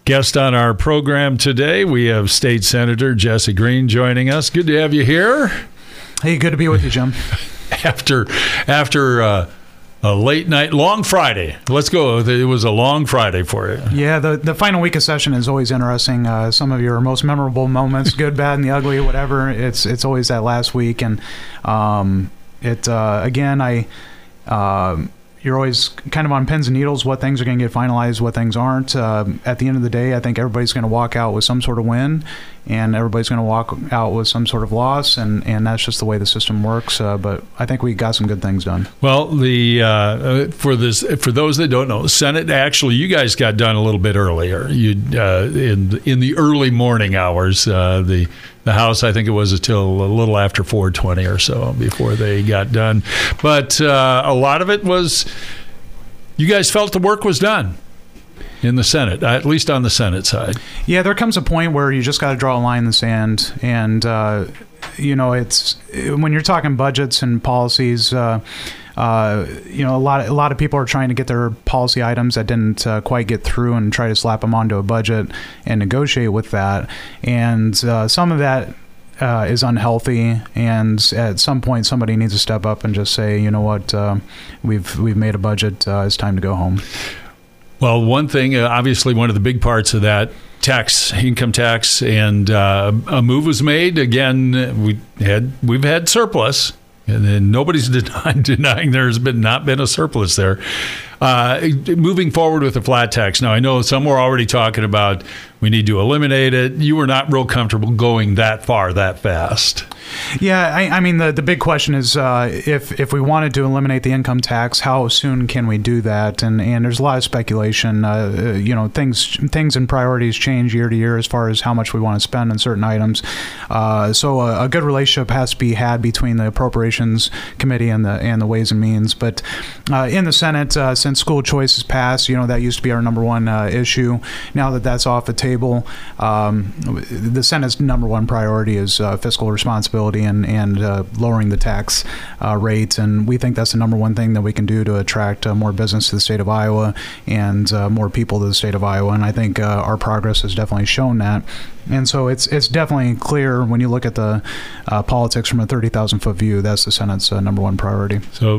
Guest on our program today, we have State Senator Jesse Green joining us. Good to have you here. Hey, good to be with you, Jim. After a late night, long Friday. Let's go. It was a long Friday for you. Yeah, the final week of session is always interesting. Some of your most memorable moments, good, bad, and the ugly, whatever. It's always that last week, and you're always kind of on pins and needles, what things are going to get finalized, what things aren't. At the end of the day, I think everybody's going to walk out with some sort of win, and everybody's going to walk out with some sort of loss, and that's just the way the system works. But I think we got some good things done. Well, for those that don't know, Senate, actually, you guys got done a little bit earlier. You in the early morning hours. The House, I think it was until a little after 4:20 or so before they got done. But a lot of it was, you guys felt the work was done in the Senate, at least on the Senate side. Yeah, there comes a point where you just got to draw a line in the sand. And, it's when you're talking budgets and policies, a lot of people are trying to get their policy items that didn't quite get through and try to slap them onto a budget and negotiate with that. And some of that is unhealthy. And at some point, somebody needs to step up and just say, you know what, we've made a budget. It's time to go home. Well, one thing, obviously, one of the big parts of that, income tax, and a move was made. Again, we've had surplus. And then nobody's denying there's not been a surplus there. Moving forward with the flat tax. Now, I know some were already talking about we need to eliminate it. You were not real comfortable going that far, that fast. Yeah, I mean, the big question is if we wanted to eliminate the income tax, how soon can we do that? And there's a lot of speculation. Things and priorities change year to year as far as how much we want to spend on certain items. So a good relationship has to be had between the Appropriations Committee and the Ways and Means. But in the Senate, since school choice has passed, that used to be our number one issue. Now that that's off the table, the Senate's number one priority is fiscal responsibility and lowering the tax rate. And we think that's the number one thing that we can do to attract more business to the state of Iowa and more people to the state of Iowa. And I think our progress has definitely shown that. And so it's definitely clear when you look at the politics from a 30,000-foot view, that's the Senate's number one priority. So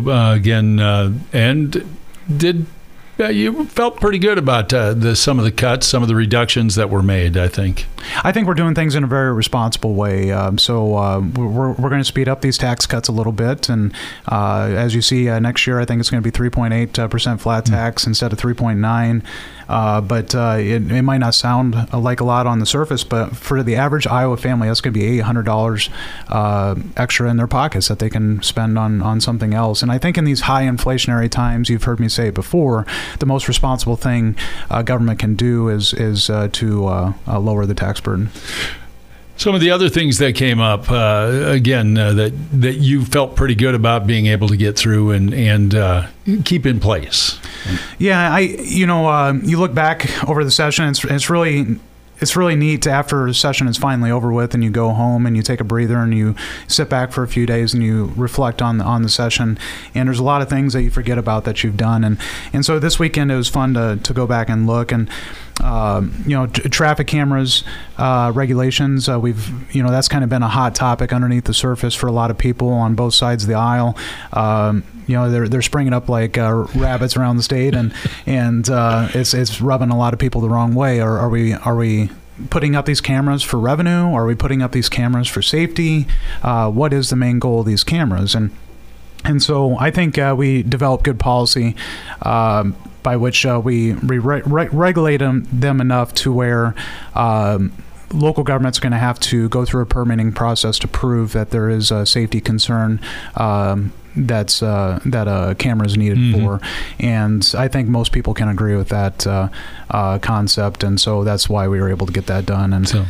you felt pretty good about some of the cuts, some of the reductions that were made, I think. I think we're doing things in a very responsible way. So we're going to speed up these tax cuts a little bit. And as you see, next year, I think it's going to be 3.8% flat tax instead of 3.9%. But it might not sound like a lot on the surface, but for the average Iowa family, that's going to be $800 extra in their pockets that they can spend on something else. And I think in these high inflationary times, you've heard me say it before, the most responsible thing government can do is to lower the tax burden. Some of the other things that came up, that you felt pretty good about being able to get through and keep in place. Yeah, you look back over the session, it's really neat after the session is finally over with and you go home and you take a breather and you sit back for a few days and you reflect on the session, and there's a lot of things that you forget about that you've done. And so this weekend it was fun to go back and look. And traffic cameras regulations, that's kind of been a hot topic underneath the surface for a lot of people on both sides of the aisle. They're springing up like rabbits around the state, and it's rubbing a lot of people the wrong way. Are we putting up these cameras for revenue? Are we putting up these cameras for safety? What is the main goal of these cameras? And so I think we developed good policy by which we regulate them enough to where local government's going to have to go through a permitting process to prove that there is a safety concern that a camera is needed for. And I think most people can agree with that concept, and so that's why we were able to get that done. And so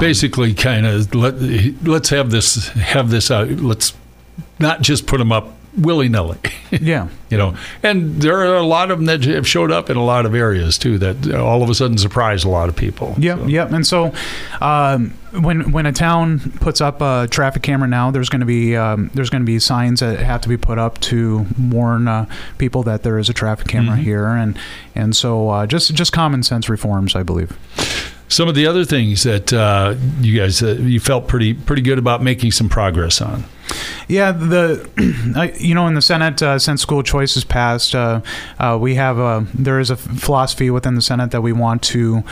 basically, kind of let's have this out. Let's not just put them up willy-nilly. Yeah. And there are a lot of them that have showed up in a lot of areas too that all of a sudden surprise a lot of people. Yep. And so when a town puts up a traffic camera now, there's going to be signs that have to be put up to warn people that there is a traffic camera here, and so just common sense reforms, I believe. Some of the other things that you guys you felt pretty good about making some progress on. Yeah, in the Senate, since school choice is passed, we have there is a philosophy within the Senate that we want to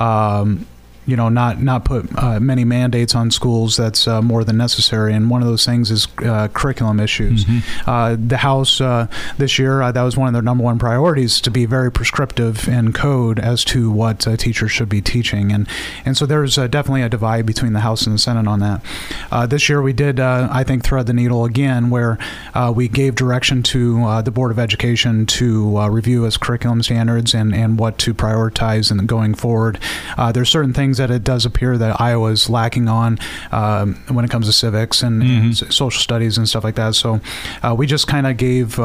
not put many mandates on schools that's more than necessary. And one of those things is curriculum issues. The House this year, that was one of their number one priorities, to be very prescriptive in code as to what teachers should be teaching. And so there's definitely a divide between the House and the Senate on that. This year we did, I think, thread the needle again, where we gave direction to the Board of Education to review its curriculum standards and what to prioritize and going forward. There's certain things that it does appear that Iowa is lacking on when it comes to civics and social studies and stuff like that. So we just kind of gave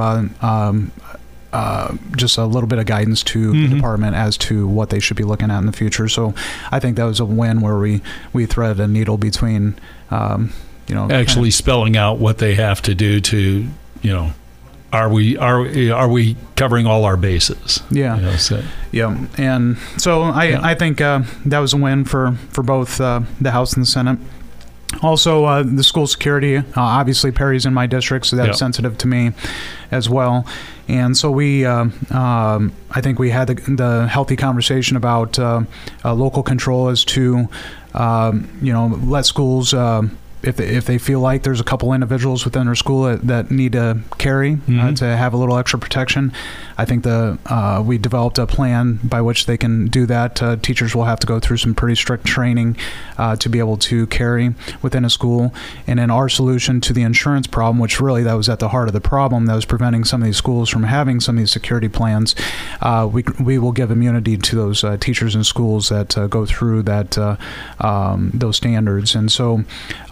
just a little bit of guidance to the department as to what they should be looking at in the future. So I think that was a win where we threaded a needle between actually spelling out what they have to do to are we covering all our bases? Yeah. Yeah. And so I think that was a win for both the House and the Senate. Also, the school security, obviously Perry's in my district, so that's sensitive to me as well. And so we, I think we had the healthy conversation about local control as to, let schools, if they feel like there's a couple individuals within their school that need to carry to have a little extra protection, I think we developed a plan by which they can do that. Teachers will have to go through some pretty strict training to be able to carry within a school. And then our solution to the insurance problem, which really that was at the heart of the problem that was preventing some of these schools from having some of these security plans, we will give immunity to those teachers in schools that go through those standards. And so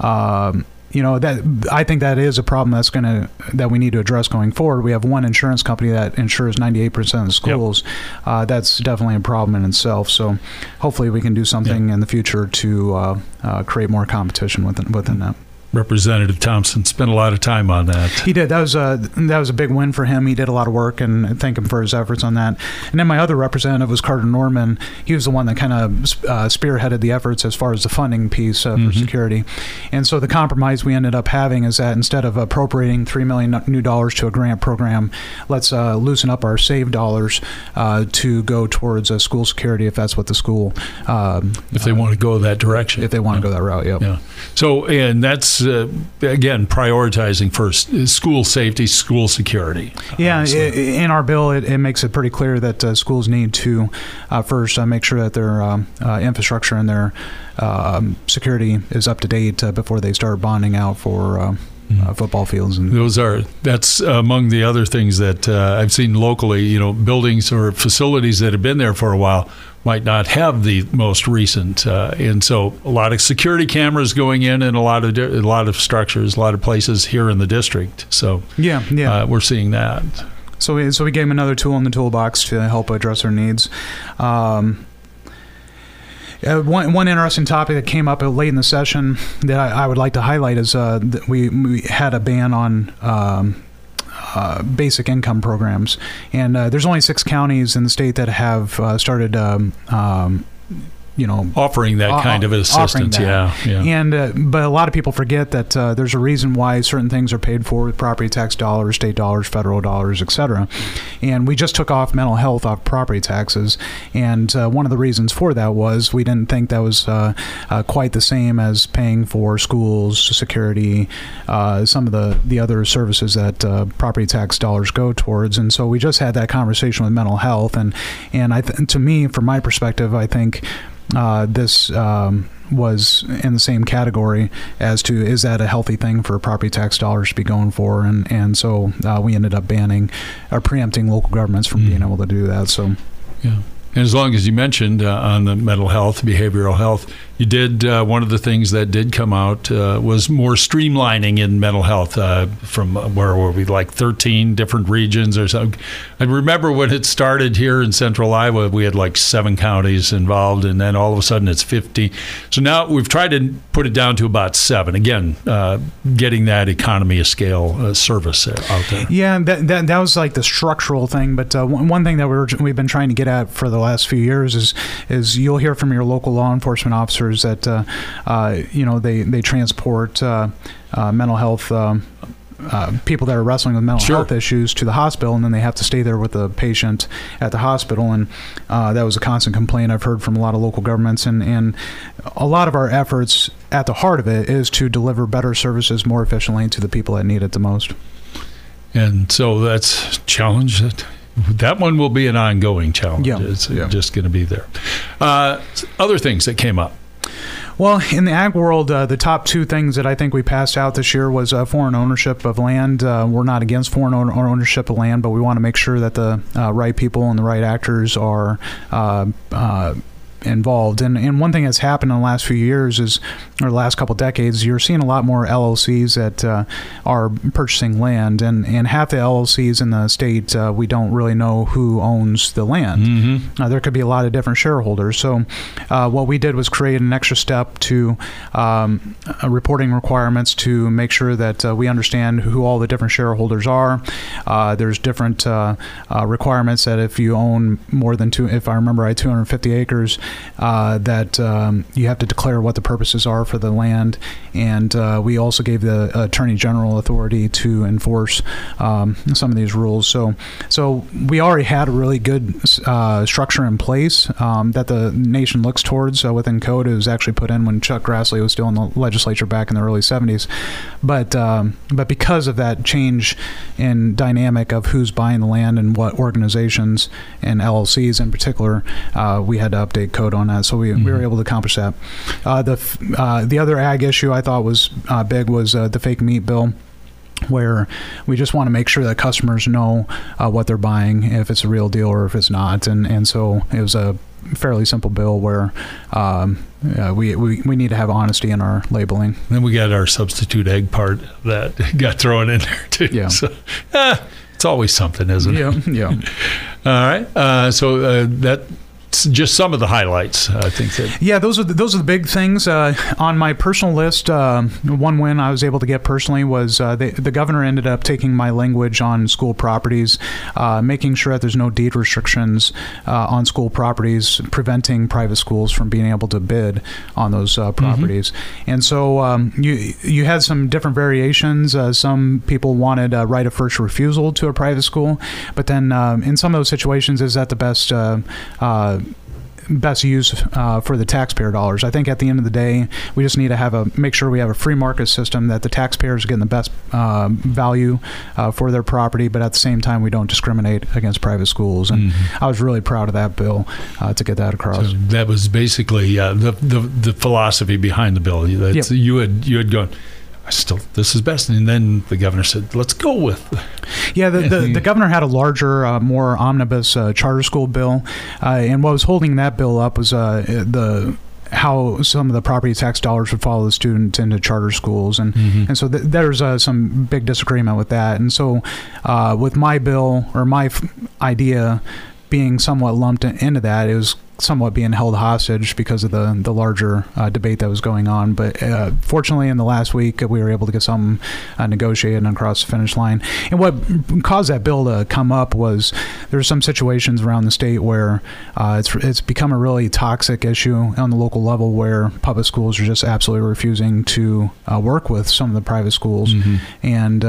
that I think that is a problem that we need to address going forward. We have one insurance company that insures 98% of the schools. That's definitely a problem in itself. So hopefully we can do something in the future to create more competition within that. Representative Thompson spent a lot of time on that. He did. That was a big win for him. He did a lot of work, and thank him for his efforts on that. And then my other representative was Carter Norman. He was the one that kind of spearheaded the efforts as far as the funding piece for security. And so the compromise we ended up having is that instead of appropriating $3 million new dollars to a grant program, let's loosen up our saved dollars to go towards school security if that's what the school if they want to go that direction. If they want to go that route, yeah. So, and that's again prioritizing first school safety, school security. Yeah, in our bill, it makes it pretty clear that schools need to first make sure that their infrastructure and their security is up to date before they start bonding out for football fields. And that's among the other things that I've seen locally. Buildings or facilities that have been there for a while might not have the most recent, and so a lot of security cameras going in a lot of structures, a lot of places here in the district. So we're seeing that. So we gave them another tool in the toolbox to help address their needs. One interesting topic that came up late in the session that I would like to highlight is that we had a ban on basic income programs, and there's only 6 counties in the state that have started offering that kind of assistance. And but a lot of people forget that there's a reason why certain things are paid for with property tax dollars, state dollars, federal dollars, etc. And we just took off mental health off property taxes, and one of the reasons for that was we didn't think that was quite the same as paying for schools, security, some of the other services that property tax dollars go towards. And so we just had that conversation with mental health, and to me, from my perspective, I think this was in the same category as to, is that a healthy thing for property tax dollars to be going for? And so we ended up banning or preempting local governments from being able to do that. So, yeah. And as long as you mentioned on the mental health, behavioral health, you did one of the things that did come out was more streamlining in mental health from where were we, like 13 different regions or something. I remember when it started here in central Iowa, we had like 7 counties involved, and then all of a sudden it's 50. So now we've tried to put it down to about 7. Again, getting that economy of scale service out there. Yeah, that was like the structural thing. But one thing that we've been trying to get at for the last few years is you'll hear from your local law enforcement officers that they transport mental health people that are wrestling with mental health issues to the hospital, and then they have to stay there with the patient at the hospital. And that was a constant complaint I've heard from a lot of local governments. And a lot of our efforts at the heart of it is to deliver better services more efficiently to the people that need it the most. And so that's a challenge. That one will be an ongoing challenge. Yeah. It's just going to be there. Other things that came up. Well, in the ag world, the top 2 things that I think we passed out this year was foreign ownership of land. We're not against foreign ownership of land, but we want to make sure that the right people and the right actors are involved. And one thing that's happened in the last few years or the last couple of decades, you're seeing a lot more LLCs that are purchasing land, and half the LLCs in the state, we don't really know who owns the land. Mm-hmm. There could be a lot of different shareholders. So what we did was create an extra step to reporting requirements to make sure that we understand who all the different shareholders are. There's different requirements that if you own more than if I remember right, 250 acres, that you have to declare what the purposes are for the land, and we also gave the Attorney General authority to enforce some of these rules. So we already had a really good structure in place that the nation looks towards within code. It was actually put in when Chuck Grassley was still in the legislature back in the early 70s. But because of that change in dynamic of who's buying the land and what organizations and LLCs in particular, we had to update code on that. So we were able to accomplish that. The other ag issue I thought was big was the fake meat bill, where we just want to make sure that customers know what they're buying, if it's a real deal or if it's not. And so it was a fairly simple bill where we need to have honesty in our labeling. Then we got our substitute egg part that got thrown in there too. Yeah. So, it's always something, isn't it? Yeah. All right. So that's just some of the highlights, I think. Those are the big things on my personal list. One win I was able to get personally was the governor ended up taking my language on school properties, making sure that there's no deed restrictions on school properties, preventing private schools from being able to bid on those properties. Mm-hmm. And so you had some different variations. Some people wanted a right of first refusal to a private school, but then in some of those situations, is that the best use for the taxpayer dollars? I think at the end of the day, we just need to make sure we have a free market system, that the taxpayers are getting the best value for their property, but at the same time, we don't discriminate against private schools. And I was really proud of that bill to get that across. So that was basically the philosophy behind the bill. Yep. You had gone, this is best, and then the governor said, let's go with. Yeah, the governor had a larger, more omnibus charter school bill, and what was holding that bill up was how some of the property tax dollars would follow the student into charter schools, and so there's some big disagreement with that. And so with my bill, or my idea being somewhat lumped into that, it was somewhat being held hostage because of the larger debate that was going on. But fortunately, in the last week, we were able to get something negotiated and across the finish line. And what caused that bill to come up was there's some situations around the state where it's become a really toxic issue on the local level, where public schools are just absolutely refusing to work with some of the private schools, and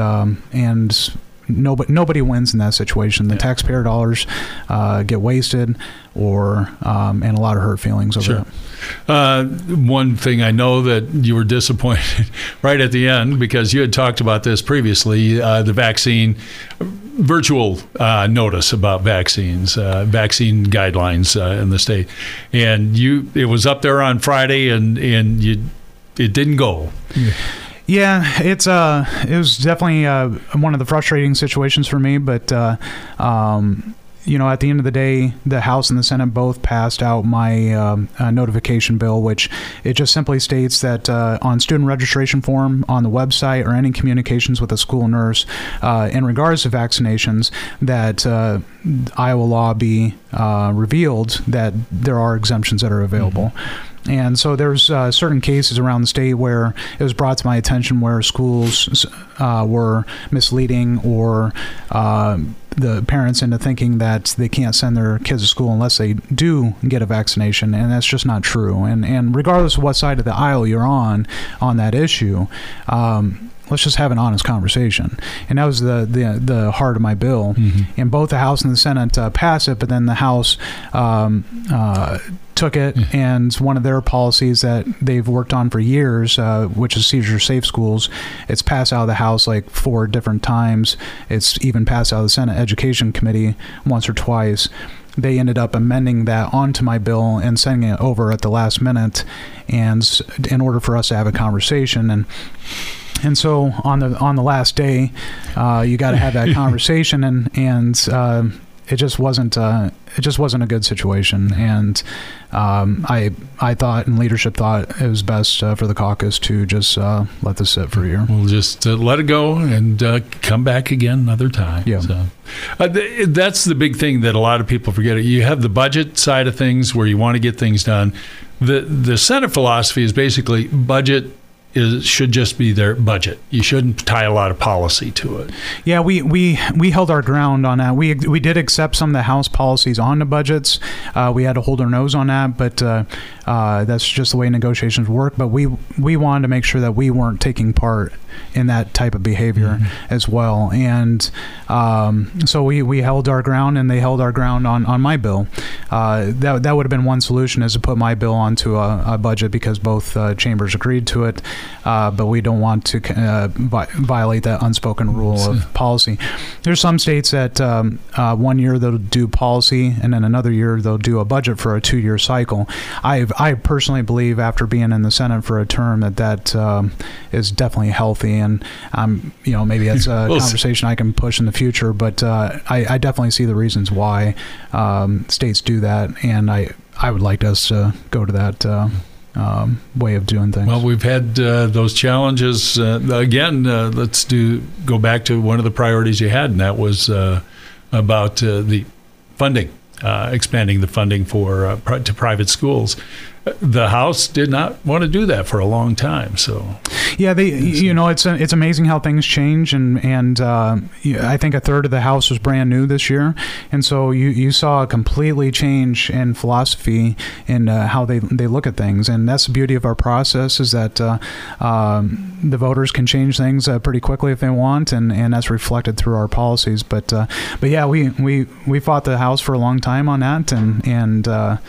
nobody wins in that situation. The taxpayer dollars get wasted, and a lot of hurt feelings over it. One thing I know that you were disappointed right at the end, because you had talked about this previously, the vaccine virtual notice about vaccines, vaccine guidelines in the state, and it was up there on Friday, and it didn't go. Yeah, it was definitely one of the frustrating situations for me, but at the end of the day, the House and the Senate both passed out my notification bill, which it just simply states that on student registration form on the website or any communications with a school nurse in regards to vaccinations, that Iowa law be revealed that there are exemptions that are available. And so there's certain cases around the state where it was brought to my attention where schools were misleading or the parents into thinking that they can't send their kids to school unless they do get a vaccination, and that's just not true. And regardless of what side of the aisle you're on that issue, let's just have an honest conversation. And that was the heart of my bill. And both the House and the Senate passed it, but then the House took it, and one of their policies that they've worked on for years, which is seizure safe schools, it's passed out of the House like 4 different times. It's even passed out of the Senate Education Committee once or twice. They ended up amending that onto my bill and sending it over at the last minute, and in order for us to have a conversation. And so on the last day, you got to have that conversation, and it just wasn't a good situation. And I thought, and leadership thought, it was best for the caucus to just let this sit for a year. We'll just let it go and come back again another time. Yeah. So, that's the big thing that a lot of people forget. You have the budget side of things where you want to get things done. The Senate philosophy is basically budget should just be their budget. You shouldn't tie a lot of policy to it. Yeah, we held our ground on that. We did accept some of the House policies on the budgets. We had to hold our nose on that, but that's just the way negotiations work. But we wanted to make sure that we weren't taking part in that type of behavior as well. And so we held our ground, and they held our ground on my bill. That would have been one solution, is to put my bill onto a budget, because both chambers agreed to it. But we don't want to violate that unspoken rule of policy. There's some states that 1 year they'll do policy, and then another year they'll do a budget for a 2-year cycle. I personally believe, after being in the Senate for a term, that is definitely healthy, and maybe that's a conversation I can push in the future. But I definitely see the reasons why states do that, and I would like us to go to that way of doing things. Well, we've had those challenges. Again, let's go back to one of the priorities you had, and that was about the funding, expanding the funding to private schools. The House did not want to do that for a long time. So, yeah, it's amazing how things change, and I think a third of the House was brand new this year, and so you saw a completely change in philosophy in how they look at things, and that's the beauty of our process, is that the voters can change things pretty quickly if they want, and that's reflected through our policies. But yeah, we fought the House for a long time on that, and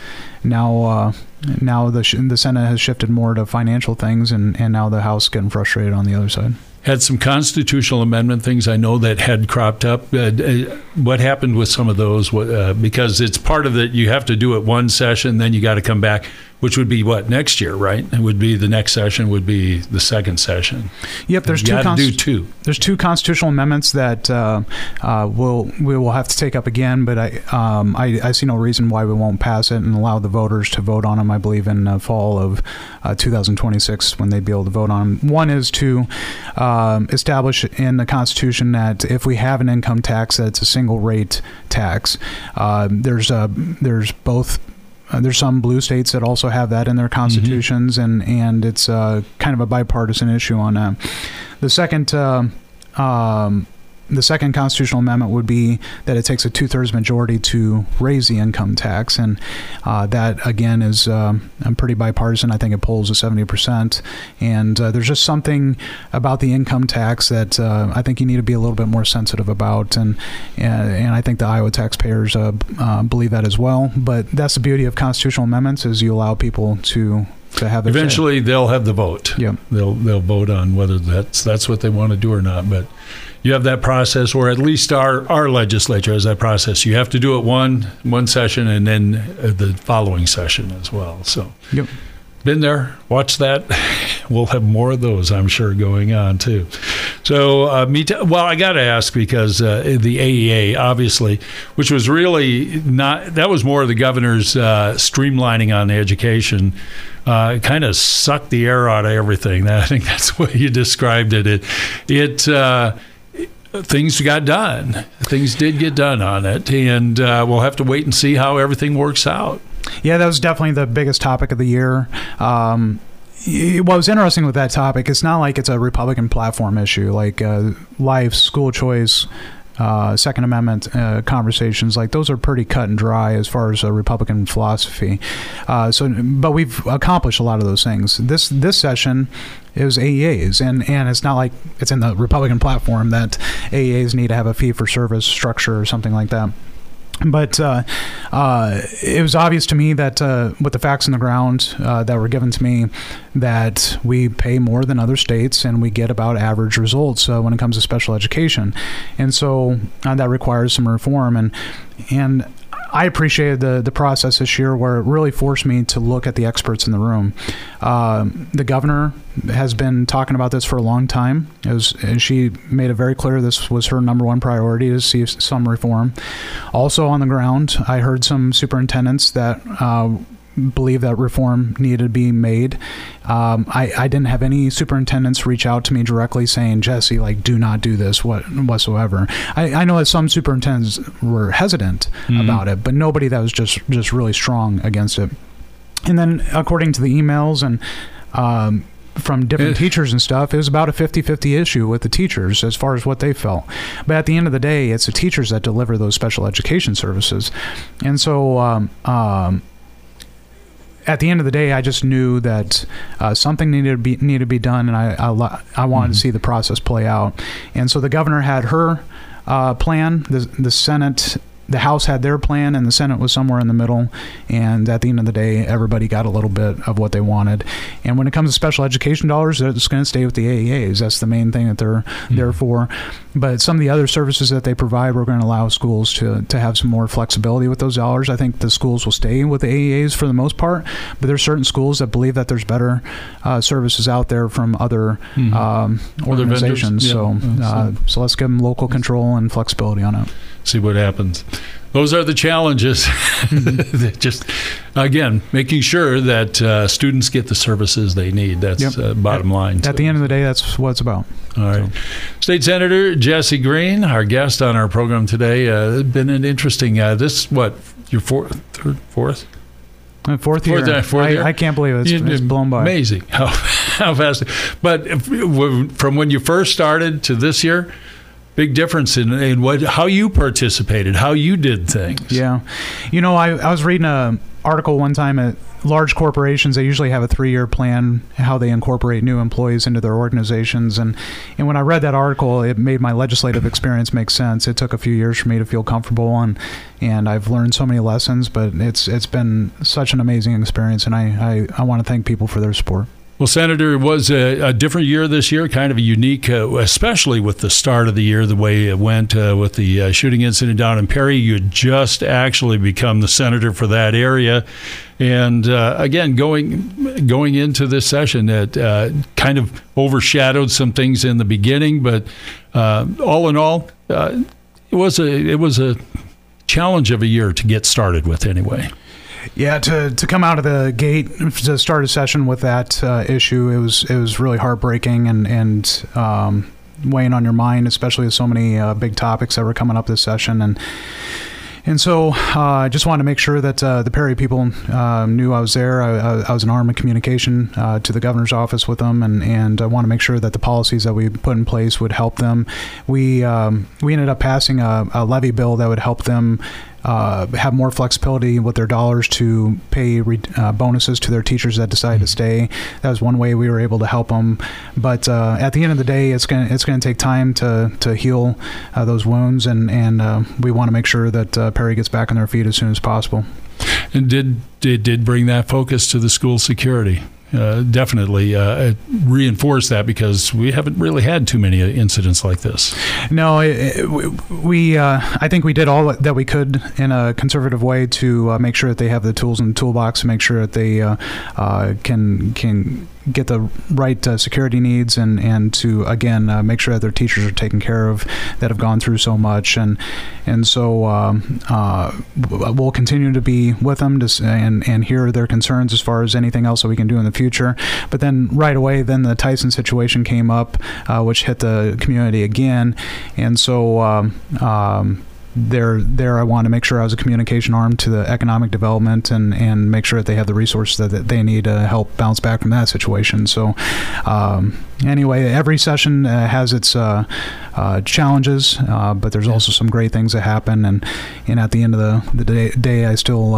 now the Senate has shifted more to financial things, and now the House is getting frustrated on the other side. Had some constitutional amendment things I know that had cropped up. What happened with some of those? Because it's part of it, you have to do it one session, then you got to come back, which would be next year, right? It would be the next session would be the second session. Yep, there's two. There's 2 constitutional amendments that we will have to take up again, but I see no reason why we won't pass it and allow the voters to vote on them. I believe in fall of 2026 when they'd be able to vote on them. One is to establish in the Constitution that if we have an income tax, that it's a single rate tax. There's some blue states that also have that in their constitutions, and it's kind of a bipartisan issue on that. The second constitutional amendment would be that it takes a 2/3 majority to raise the income tax, and that again is pretty bipartisan. I think it polls at 70%, and there's just something about the income tax that I think you need to be a little bit more sensitive about, and I think the Iowa taxpayers believe that as well. But that's the beauty of constitutional amendments, is you allow people to have their eventually say. They'll have the vote. Yeah, they'll vote on whether that's what they want to do or not, but. You have that process, or at least our legislature has that process. You have to do it one session and then the following session as well. So, yep. Been there. Watch that. We'll have more of those, I'm sure, going on too. So, well, I got to ask because the AEA, obviously, which was really not, that was more of the governor's streamlining on the education, kind of sucked the air out of everything. I think that's the way you described it. Things got done. Things did get done on it, and we'll have to wait and see how everything works out. Yeah, that was definitely the biggest topic of the year. What was interesting with that topic, it's not like it's a Republican platform issue, like life, school choice, Second Amendment conversations. Like those are pretty cut and dry as far as Republican philosophy. But we've accomplished a lot of those things. This session is AEAs, and it's not like it's in the Republican platform that AEAs need to have a fee-for-service structure or something like that. But it was obvious to me that with the facts on the ground that were given to me, that we pay more than other states and we get about average results when it comes to special education. And so that requires some reform. And I appreciated the process this year where it really forced me to look at the experts in the room. The governor has been talking about this for a long time. And she made it very clear this was her number one priority, to see some reform. Also on the ground, I heard some superintendents that believe that reform needed to be made. I didn't have any superintendents reach out to me directly saying, Jesse, like, do not do this whatsoever. I know that some superintendents were hesitant about it, but nobody that was just really strong against it. And then according to the emails and from different teachers and stuff, it was about a 50-50 issue with the teachers as far as what they felt. But at the end of the day, it's the teachers that deliver those special education services. And so at the end of the day, I just knew that something needed to be done, and I wanted to see the process play out. And so the governor had her plan. The Senate, the House had their plan, and the Senate was somewhere in the middle. And at the end of the day, everybody got a little bit of what they wanted. And when it comes to special education dollars, they're just going to stay with the AEAs. That's the main thing that they're there for. But some of the other services that they provide, we're going to allow schools to have some more flexibility with those dollars. I think the schools will stay with the AEAs for the most part, but there's certain schools that believe that there's better services out there from other organizations. So let's give them local control and flexibility on it. See what happens. Those are the challenges. Just, again, making sure that students get the services they need. That's bottom line. At the end of the day, that's what it's about. All right. State Senator Jesse Green, our guest on our program today. It's been an interesting, your fourth year? Fourth year. I can't believe it. It's blown by. Amazing how fast. But from when you first started to this year, big difference in how you participated, how you did things. Yeah. I was reading an article one time at large corporations. They usually have a 3-year plan, how they incorporate new employees into their organizations. And when I read that article, it made my legislative experience make sense. It took a few years for me to feel comfortable, and I've learned so many lessons, but it's been such an amazing experience, and I want to thank people for their support. Well, Senator, it was a different year this year, kind of a unique, especially with the start of the year, the way it went with the shooting incident down in Perry. You had just actually become the senator for that area. And again, going into this session, it kind of overshadowed some things in the beginning. But all in all, it was a challenge of a year to get started with anyway. Yeah, to come out of the gate to start a session with that issue, it was really heartbreaking and weighing on your mind, especially with so many big topics that were coming up this session. And so I just wanted to make sure that the Perry people knew I was there. I was an arm of communication to the governor's office with them, and I want to make sure that the policies that we put in place would help them. We ended up passing a levy bill that would help them have more flexibility with their dollars to pay bonuses to their teachers that decide to stay. That was one way we were able to help them. But at the end of the day, it's going to take time to heal those wounds, and we want to make sure that Perry gets back on their feet as soon as possible. And did bring that focus to the school security. definitely reinforce that, because we haven't really had too many incidents like this. No, I think we did all that we could in a conservative way to make sure that they have the tools in the toolbox, to make sure that they can get the right security needs, and to again make sure that their teachers are taken care of that have gone through so much, and so we'll continue to be with them and hear their concerns as far as anything else that we can do in the future. But then right away, then the Tyson situation came up, which hit the community again, and so there I want to make sure I was a communication arm to the economic development, and make sure that they have the resources that they need to help bounce back from that situation. So anyway, every session has its challenges, but there's also some great things that happen, and at the end of the day, I still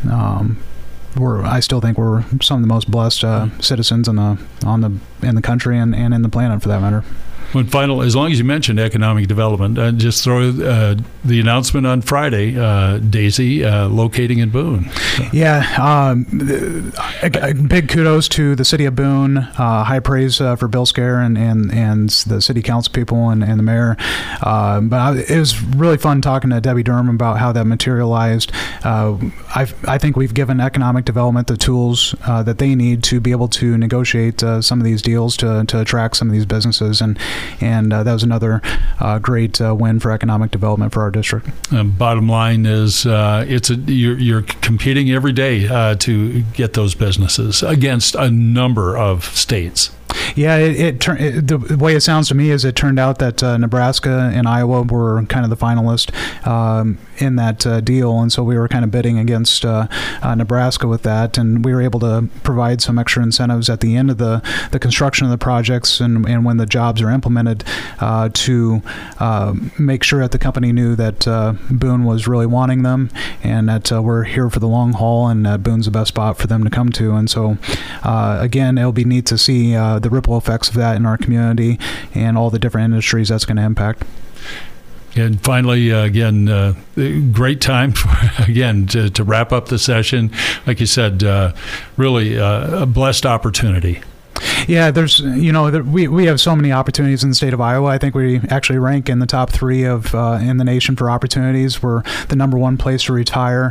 I still think we're some of the most blessed citizens in the country and in the planet, for that matter. One final, as long as you mentioned economic development, just throw the announcement on Friday, Daisy locating in Boone. Yeah, big kudos to the city of Boone. High praise for Bill Scare and the city council people and the mayor. But it was really fun talking to Debbie Durham about how that materialized. I think we've given economic development the tools that they need to be able to negotiate some of these deals to attract some of these businesses, and that was another great win for economic development for our district. Bottom line is, you're competing every day to get those businesses against a number of states. Yeah, the way it sounds to me is it turned out that Nebraska and Iowa were kind of the finalists in that deal, and so we were kind of bidding against Nebraska with that, and we were able to provide some extra incentives at the end of the construction of the projects and when the jobs are implemented to make sure that the company knew that Boone was really wanting them, and that we're here for the long haul, and Boone's the best spot for them to come to. And so again, it'll be neat to see the ripple effects of that in our community and all the different industries that's going to impact. And finally, again, great time to wrap up the session. Like you said, really a blessed opportunity. Yeah, we have so many opportunities in the state of Iowa. I think we actually rank in the top 3 of in the nation for opportunities. We're the number 1 place to retire.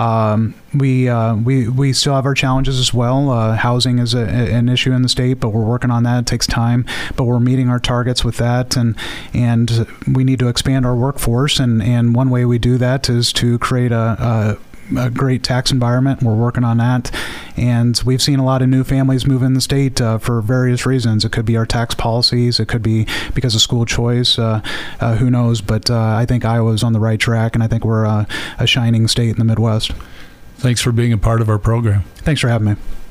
We still have our challenges as well. Housing is an issue in the state, but we're working on that. It takes time, but we're meeting our targets with that, and we need to expand our workforce. And one way we do that is to create a great tax environment. We're working on that, and we've seen a lot of new families move in the state for various reasons. It could be our tax policies, it could be because of school choice, who knows, but I think Iowa's on the right track, and I think we're a shining state in the Midwest. Thanks for being a part of our program. Thanks for having me.